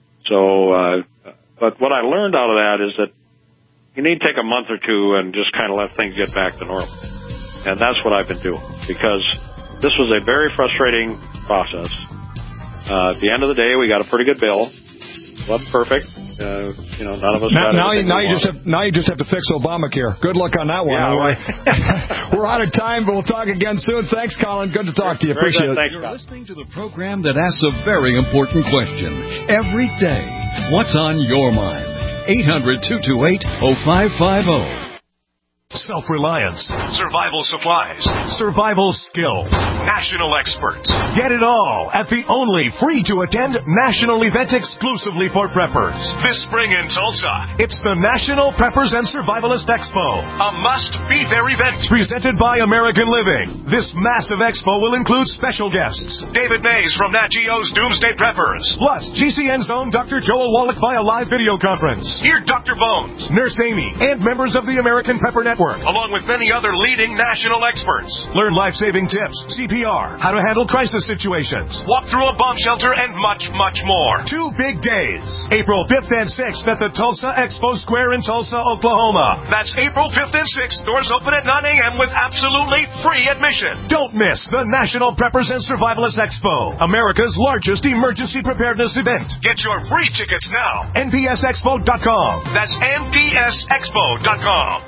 So, uh, but what I learned out of that is that you need to take a month or two and just kind of let things get back to normal. And that's what I've been doing, because this was a very frustrating process. Uh, at the end of the day, we got a pretty good bill. It wasn't perfect. Uh, you know, none of us now, got now, you, now you wanted. just have now you just have to fix Obamacare. Good luck on that one. Yeah, right. We're out of time, but we'll talk again soon. Thanks, Collin. Good to talk to you. Very Appreciate good. it. Thanks, You're Scott. listening to the program that asks a very important question every day. What's on your mind? eight hundred, two two eight, oh five five oh. Self-reliance, survival supplies, survival skills, national experts. Get it all at the only free-to-attend national event exclusively for preppers. This spring in Tulsa, it's the National Preppers and Survivalist Expo, a must-be-there event presented by American Living. This massive expo will include special guests, David Mays from Nat Geo's Doomsday Preppers, plus G C N's own Doctor Joel Wallach via live video conference. Hear Doctor Bones, Nurse Amy, and members of the American Prepper Network, along with many other leading national experts. Learn life-saving tips, C P R, how to handle crisis situations, walk through a bomb shelter, and much, much more. Two big days, April fifth and sixth at the Tulsa Expo Square in Tulsa, Oklahoma. That's April fifth and sixth. Doors open at nine a.m. with absolutely free admission. Don't miss the National Preppers and Survivalists Expo, America's largest emergency preparedness event. Get your free tickets now. N P S expo dot com. That's N P S expo dot com.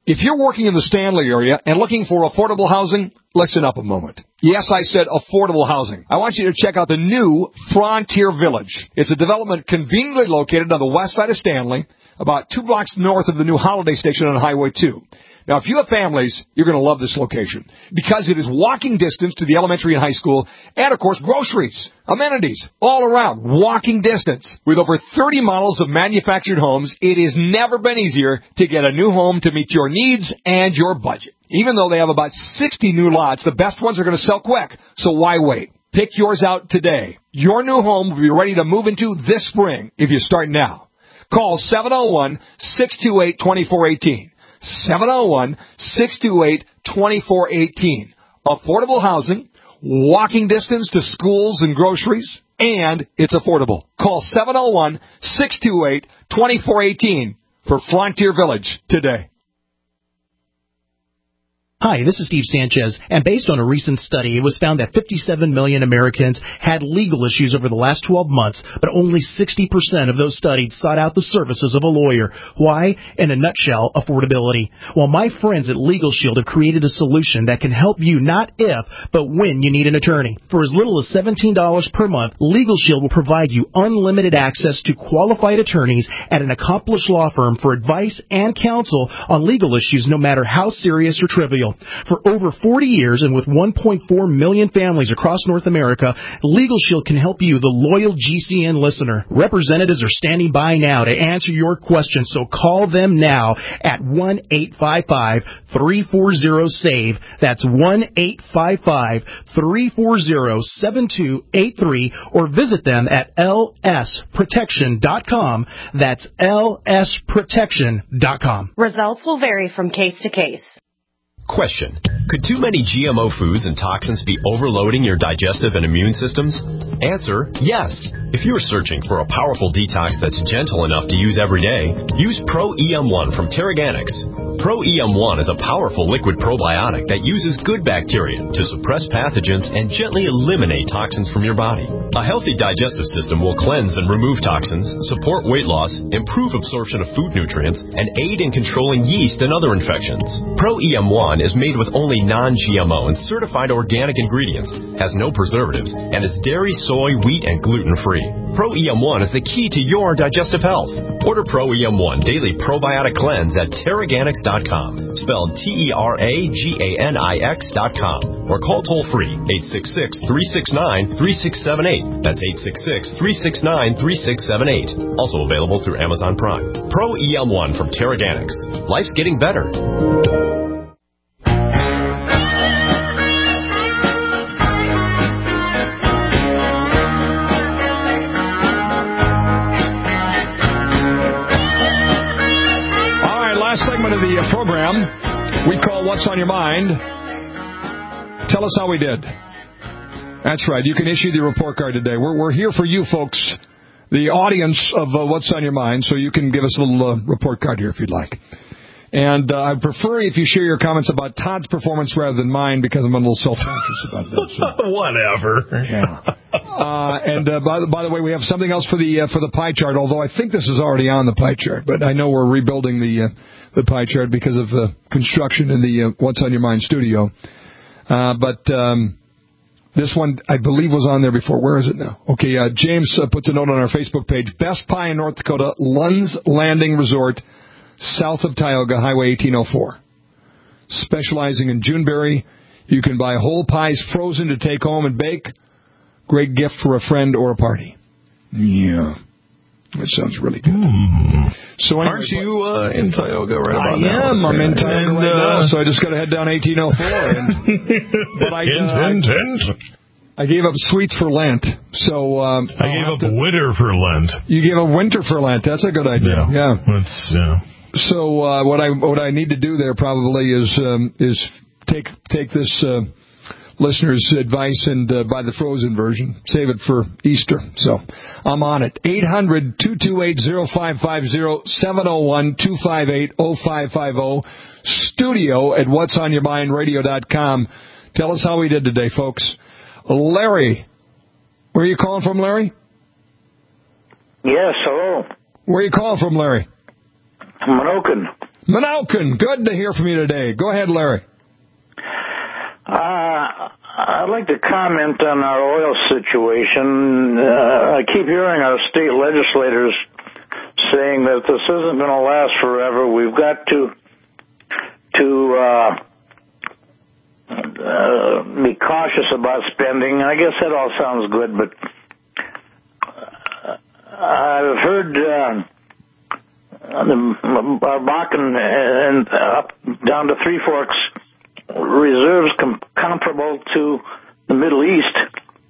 If you're working in the Stanley area and looking for affordable housing, listen up a moment. Yes, I said affordable housing. I want you to check out the new Frontier Village. It's a development conveniently located on the west side of Stanley, about two blocks north of the new Holiday Station on Highway two. Now, if you have families, you're going to love this location because it is walking distance to the elementary and high school and, of course, groceries, amenities, all around, walking distance. With over thirty models of manufactured homes, it has never been easier to get a new home to meet your needs and your budget. Even though they have about sixty new lots, the best ones are going to sell quick, so why wait? Pick yours out today. Your new home will be ready to move into this spring if you start now. Call seven oh one, six two eight, two four one eight. seven oh one, six two eight, two four one eight. Affordable housing, walking distance to schools and groceries, and it's affordable. Call seven oh one, six two eight, two four one eight for Frontier Village today. Hi, this is Steve Sanchez, and based on a recent study, it was found that fifty-seven million Americans had legal issues over the last twelve months, but only sixty percent of those studied sought out the services of a lawyer. Why? In a nutshell, affordability. Well, my friends at Legal Shield have created a solution that can help you not if, but when you need an attorney. For as little as seventeen dollars per month, Legal Shield will provide you unlimited access to qualified attorneys at an accomplished law firm for advice and counsel on legal issues no matter how serious or trivial. For over forty years and with one point four million families across North America, Legal Shield can help you, the loyal G C N listener. Representatives are standing by now to answer your questions, so call them now at one eight five five, three four zero, SAVE. That's one eight five five, three four zero, seven two eight three, or visit them at L S protection dot com. That's L S protection dot com. Results will vary from case to case. Question. Could too many G M O foods and toxins be overloading your digestive and immune systems? Answer, yes. If you are searching for a powerful detox that's gentle enough to use every day, use Pro E M one from Terraganics. Pro E M one is a powerful liquid probiotic that uses good bacteria to suppress pathogens and gently eliminate toxins from your body. A healthy digestive system will cleanse and remove toxins, support weight loss, improve absorption of food nutrients, and aid in controlling yeast and other infections. Pro E M one is made with only non-G M O and certified organic ingredients, has no preservatives, and is dairy, soy, wheat, and gluten-free. Pro E M one is the key to your digestive health. Order Pro E M one Daily Probiotic Cleanse at Terraganics dot com, spelled T E R A G A N I X dot com, or call toll-free eight six six, three six nine, three six seven eight. That's eight six six, three six nine, three six seven eight. Also available through Amazon Prime. Pro E M one from Terraganics. Life's getting better. Segment of the program we call What's on Your Mind. Tell us how we did. That's right. You can issue the report card today. We're we're here for you folks, the audience of uh, What's on Your Mind, so you can give us a little uh, report card here if you'd like. And uh, I prefer if you share your comments about Todd's performance rather than mine because I'm a little self-conscious about that. So. Whatever. Yeah. Uh, and uh, by, the, by the way, we have something else for the uh, for the pie chart, although I think this is already on the pie chart. But I know we're rebuilding the... Uh, the pie chart because of uh, construction in the uh, What's on Your Mind studio. Uh, but um, this one, I believe, was on there before. Where is it now? Okay, uh, James uh, puts a note on our Facebook page. Best pie in North Dakota, Lund's Landing Resort, south of Tioga, Highway eighteen oh four. Specializing in Juneberry. You can buy whole pies frozen to take home and bake. Great gift for a friend or a party. Yeah. That sounds really good. Mm. So anyway, aren't you uh, in Tioga right about I now? I am. I'm in Tioga and, right uh, now, so I just got to head down eighteen oh four. And, but I, uh, I, I gave up sweets for Lent. So um, I gave up to, winter for Lent. You gave up winter for Lent. That's a good idea. Yeah. yeah. That's, yeah. So uh, what I what I need to do there probably is um, is take take this. Uh, listeners' advice and uh, buy the frozen version. Save it for Easter. So I'm on it. eight hundred, two two eight, oh five five oh, seven oh one, two five eight, oh five five oh. Studio at whats on your mind radio dot com. Tell us how we did today, folks. Larry. Where are you calling from, Larry? Yes, hello. Where are you calling from, Larry? Menoken. Manauken, good to hear from you today. Go ahead, Larry. Uh, I'd like to comment on our oil situation. Uh, I keep hearing our state legislators saying that this isn't going to last forever. We've got to to uh, uh, be cautious about spending. I guess that all sounds good, but I've heard uh, the, our Bakken and up down to Three Forks reserves com- comparable to the Middle East.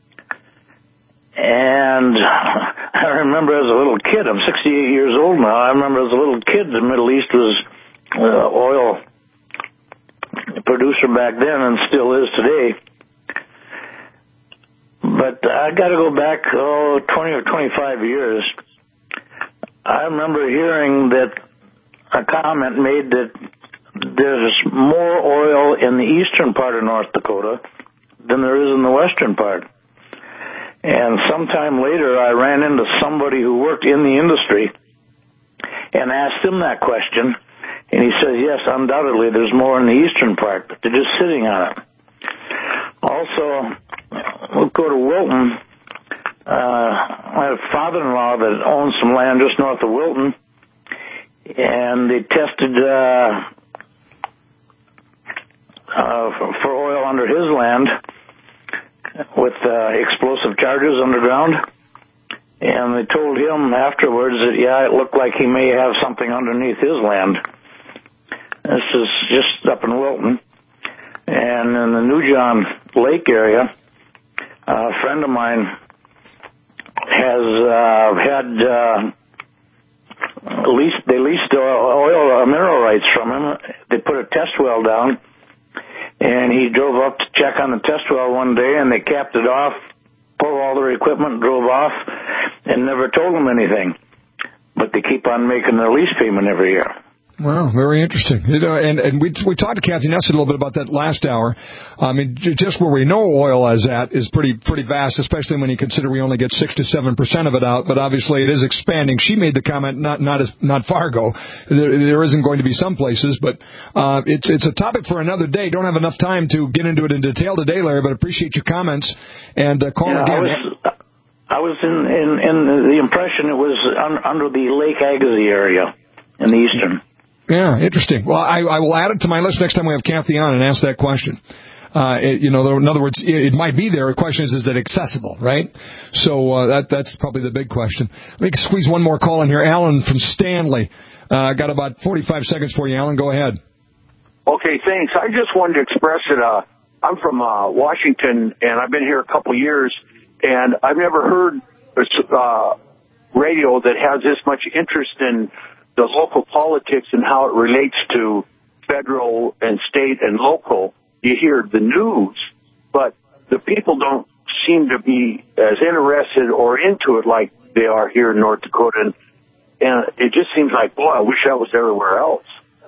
And I remember as a little kid, I'm sixty-eight years old now, I remember as a little kid the Middle East was uh, oil producer back then and still is today. But I got to go back, oh, twenty or twenty-five years. I remember hearing that a comment made that there's more oil in the eastern part of North Dakota than there is in the western part. And sometime later, I ran into somebody who worked in the industry and asked him that question. And he says, yes, undoubtedly, there's more in the eastern part, but they're just sitting on it. Also, we'll go to Wilton. Uh, I have a father-in-law that owns some land just north of Wilton, and they tested uh, uh, for oil under his land with uh, explosive charges underground, and they told him afterwards that, yeah, it looked like he may have something underneath his land. This is just up in Wilton. And in the New John Lake area, a friend of mine has uh, had uh, leased, they leased oil uh, mineral rights from him. They put a test well down, and he drove up to check on the test well one day, and they capped it off, pulled all their equipment, drove off, and never told him anything. But they keep on making their lease payment every year. Wow, very interesting. You know, and and we we talked to Kathy Ness a little bit about that last hour. I mean, just where we know oil is at is pretty pretty vast, especially when you consider we only get six to seven percent of it out. But obviously, it is expanding. She made the comment not not as not Fargo. There, there isn't going to be some places, but uh, it's it's a topic for another day. Don't have enough time to get into it in detail today, Larry. But appreciate your comments and uh, call yeah, again. I was, I was in, in in the impression it was un, under the Lake Agassiz area in the eastern. Yeah, interesting. Well, I, I will add it to my list next time we have Kathy on and ask that question. Uh, it, you know, in other words, it, it might be there. The question is, is it accessible, right? So uh, that that's probably the big question. Let me squeeze one more call in here. Alan from Stanley. I uh, got about forty-five seconds for you, Alan. Go ahead. Okay, thanks. I just wanted to express it. Uh, I'm from uh, Washington, and I've been here a couple of years, and I've never heard uh, radio that has this much interest in the local politics and how it relates to federal and state and local. You hear the news, but the people don't seem to be as interested or into it like they are here in North Dakota. And, and it just seems like, boy, I wish I was everywhere else.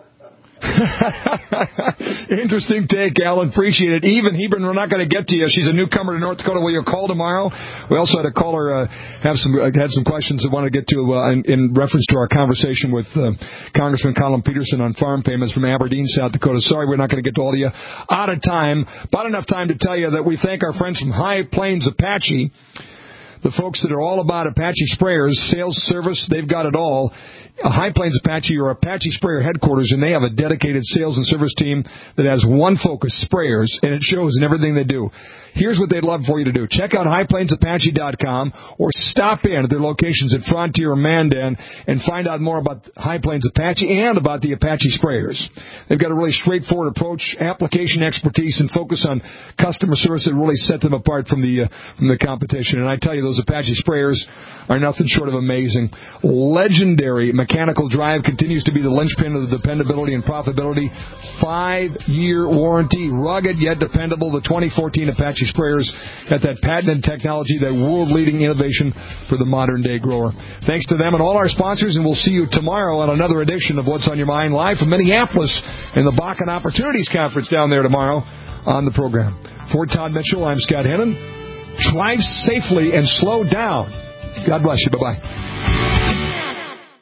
Interesting take, Alan. Appreciate it. Even Hebron, we're not going to get to you. She's a newcomer to North Dakota. Will you call tomorrow? We also had a caller uh, have some uh, had some questions that want to get to uh, in, in reference to our conversation with uh, Congressman Colin Peterson on farm payments from Aberdeen, South Dakota. Sorry, we're not going to get to all of you. Out of time, but enough time to tell you that we thank our friends from High Plains Apache, the folks that are all about Apache sprayers, sales, service, they've got it all. High Plains Apache or Apache Sprayer headquarters, and they have a dedicated sales and service team that has one focus, sprayers, and it shows in everything they do. Here's what they'd love for you to do. Check out high plains apache dot com or stop in at their locations at Frontier or Mandan and find out more about High Plains Apache and about the Apache sprayers. They've got a really straightforward approach, application expertise, and focus on customer service that really set them apart from the uh, from the competition. And I tell you, those Apache sprayers are nothing short of amazing. Legendary mechanical drive continues to be the linchpin of the dependability and profitability. Five-year warranty, rugged yet dependable. The twenty fourteen Apache sprayers got that patented technology, that world-leading innovation for the modern-day grower. Thanks to them and all our sponsors, and we'll see you tomorrow on another edition of What's on Your Mind, live from Minneapolis in the Bakken Opportunities Conference down there tomorrow on the program. For Todd Mitchell, I'm Scott Hennon. Drive safely and slow down. God bless you. Bye-bye.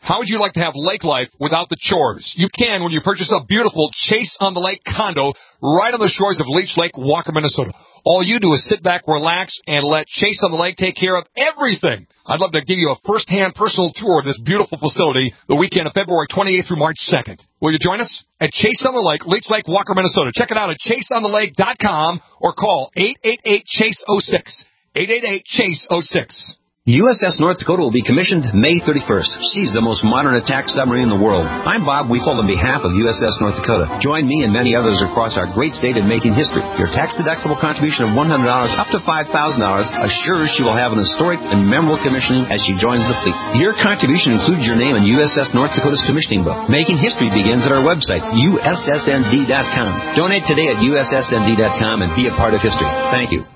How would you like to have lake life without the chores? You can when you purchase a beautiful Chase on the Lake condo right on the shores of Leech Lake, Walker, Minnesota. All you do is sit back, relax, and let Chase on the Lake take care of everything. I'd love to give you a first-hand personal tour of this beautiful facility the weekend of February twenty-eighth through March second. Will you join us? At Chase on the Lake, Leech Lake, Walker, Minnesota. Check it out at chase on the lake dot com or call eight eight eight, chase oh six. eight eight eight, chase oh six. U S S North Dakota will be commissioned May thirty-first. She's the most modern attack submarine in the world. I'm Bob Weefold on behalf of U S S North Dakota. Join me and many others across our great state in making history. Your tax-deductible contribution of one hundred dollars up to five thousand dollars assures she will have an historic and memorable commissioning as she joins the fleet. Your contribution includes your name in U S S North Dakota's commissioning book. Making history begins at our website, U S S N D dot com. Donate today at U S S N D dot com and be a part of history. Thank you.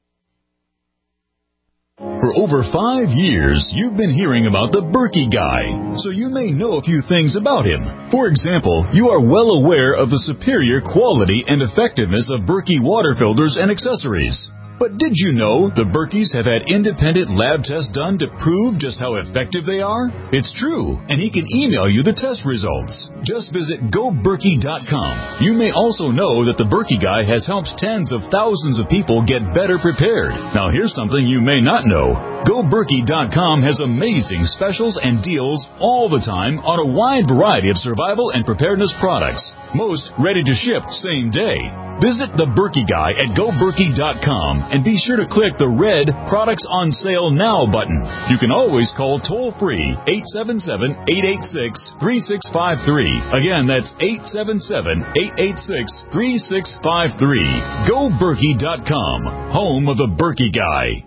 For over five years, you've been hearing about the Berkey Guy, so you may know a few things about him. For example, you are well aware of the superior quality and effectiveness of Berkey water filters and accessories. But did you know the Berkeys have had independent lab tests done to prove just how effective they are? It's true, and he can email you the test results. Just visit go berkey dot com. You may also know that the Berkey Guy has helped tens of thousands of people get better prepared. Now here's something you may not know. go berkey dot com has amazing specials and deals all the time on a wide variety of survival and preparedness products. Most ready to ship same day. Visit the Berkey Guy at go berkey dot com and be sure to click the red Products on Sale Now button. You can always call toll-free eight seven seven, eight eight six, three six five three. Again, that's eight seven seven, eight eight six, three six five three. go berkey dot com, home of the Berkey Guy.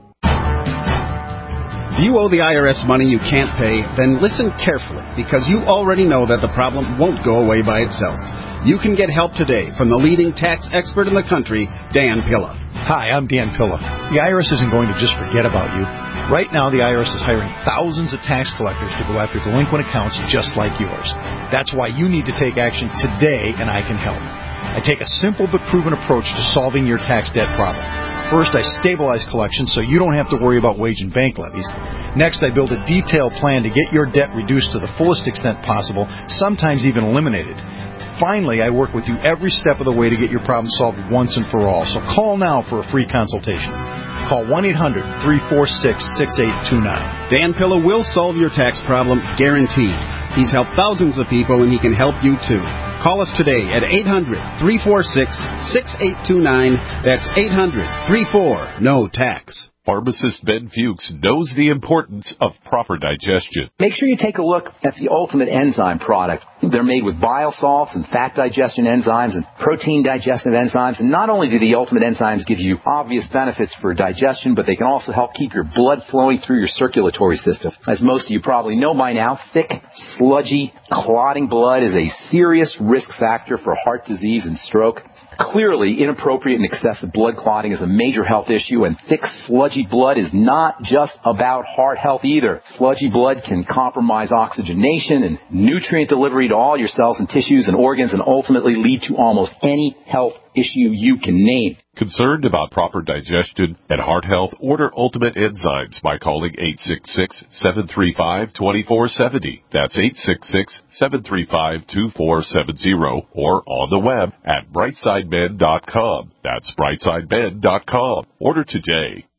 If you owe the I R S money you can't pay, then listen carefully, because you already know that the problem won't go away by itself. You can get help today from the leading tax expert in the country, Dan Pilla. Hi, I'm Dan Pilla. The I R S isn't going to just forget about you. Right now, the I R S is hiring thousands of tax collectors to go after delinquent accounts just like yours. That's why you need to take action today, and I can help. I take a simple but proven approach to solving your tax debt problem. First, I stabilize collections so you don't have to worry about wage and bank levies. Next, I build a detailed plan to get your debt reduced to the fullest extent possible, sometimes even eliminated. Finally, I work with you every step of the way to get your problem solved once and for all. So call now for a free consultation. Call one eight hundred, three four six, six eight two nine. Dan Pilla will solve your tax problem, guaranteed. He's helped thousands of people, and he can help you too. Call us today at eight hundred, three four six, six eight two nine. That's eight hundred, three four, N O tax. Pharmacist Ben Fuchs knows the importance of proper digestion. Make sure you take a look at the Ultimate Enzyme product. They're made with bile salts and fat digestion enzymes and protein digestive enzymes. And not only do the Ultimate Enzymes give you obvious benefits for digestion, but they can also help keep your blood flowing through your circulatory system. As most of you probably know by now, thick, sludgy, clotting blood is a serious risk factor for heart disease and stroke. Clearly, inappropriate and excessive blood clotting is a major health issue, and thick, sludgy blood is not just about heart health either. Sludgy blood can compromise oxygenation and nutrient delivery to all your cells and tissues and organs, and ultimately lead to almost any health issue you can name. Concerned about proper digestion and heart health? Order Ultimate Enzymes by calling eight six six, seven three five, two four seven zero. That's eight six six, seven three five, two four seven zero, or on the web at brightside men dot com. That's brightside men dot com. Order today.